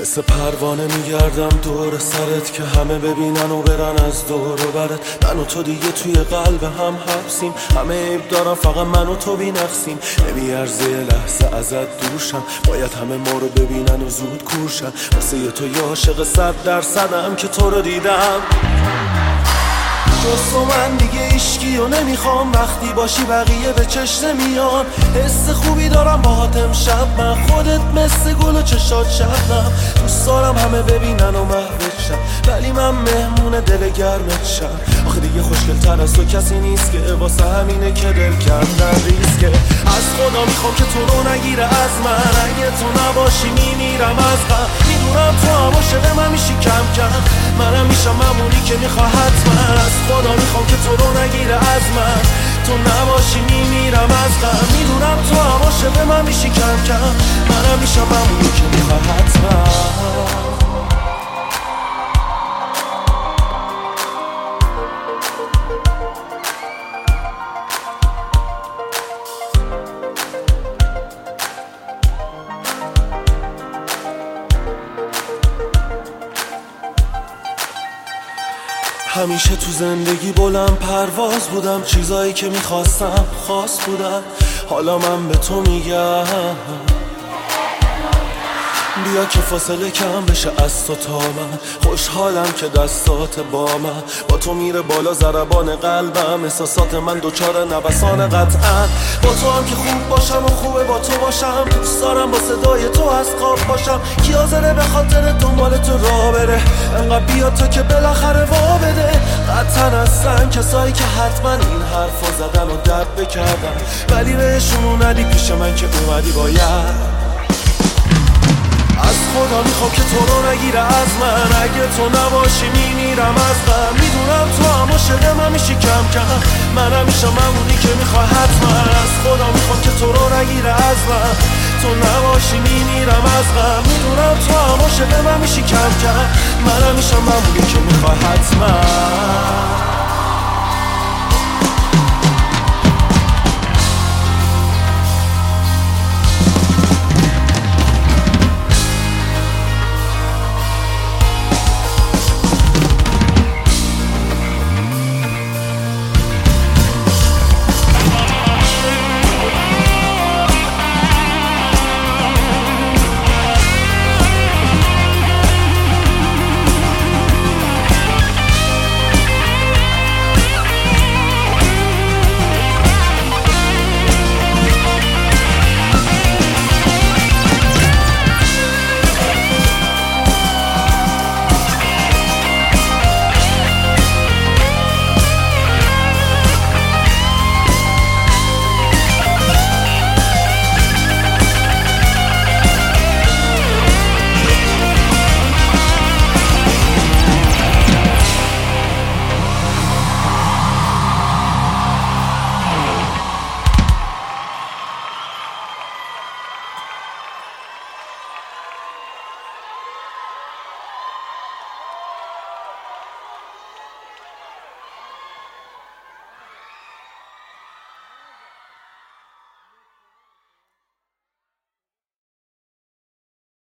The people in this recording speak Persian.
مثل پروانه میگردم دور سرت که همه ببینن و برن از دور و برت. من و تو دیگه توی قلب هم حبسیم، همه عیب دارن فقط من و تو بی‌نقصیم. نمیارزه لحظه ازت دورشم، باید همه ما رو ببینن و زود کورشن. واسه تو یه عاشق 100% که تو رو دیدم. جز تو من دیگه عشقی و نمیخوام، وقتی باشی بقیه به چشم نمیان. حس خوبی دارم باهات امشب، من خودت مثل گل و چشات شبنم. دوست دارم همه ببینن و محوت شم، ولی من مهمون دل گرمت شم. آخه دیگه خوشگل تر از تو کسی نیست که واسه همینه که دل کردن ریسکه. از خدا میخوام که تو رو نگیره از من، اگه تو نباشی میمیرم از غم. میدونم تو هم عاشق من میشی کم کم، منم میشم معمولی که میخواه حتما. از خدا میخوام که تو رو نگیره از من، تو نباشی میمیرم از غم. میدونم تو هم عاشق من میشی کم کم، منم میشم معمولی که میخواه حتما. همیشه تو زندگی بلند پرواز بودم، چیزایی که میخواستم خاص بودن. حالا من به تو میگم بیا که فاصله کم بشه از تو تا من. خوشحالم که دستات با من، با تو میره بالا ضربان قلبم. احساسات من دوچار نوسان قطعا، با تو هم که خوب باشم و خوبه با تو باشم. دوست دارم با صدای تو از خواب باشم، کی حاضره به خاطر دنبال تو راه بره. انقدر بیا تا که بالاخره وا بده. قطعا هستن کسایی که حتما این حرفا زدن و درد بکردن، ولی بهشون اومدی پیش من که اومدی باید. از خدا میخوام که تو رو نگیره از من، اگه تو نباشی میمیرم از غم. میدونم تو هم عاشق من میشی کم کم، منم میشم معمولی که میخواه حتما. از خدا میخوام که تو رو نگیره از من، تو نباشی میمیرم از غم. میدونم تو هم عاشق من میشی کم کم، منم میشم معمولی که میخواه حتما.